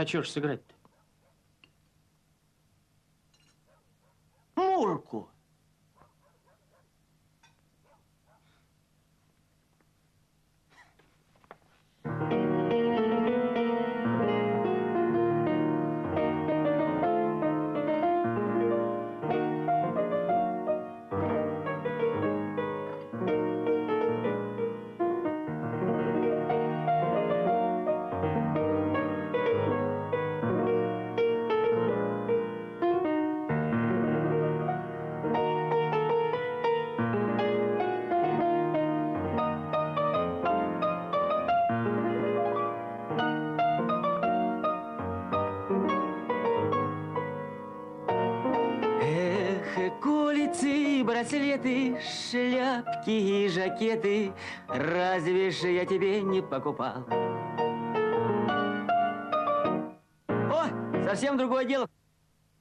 А чё ж сыграть-то? Мурку. Кулицы, браслеты, шляпки и жакеты, разве ж я тебе не покупал? О, совсем другое дело.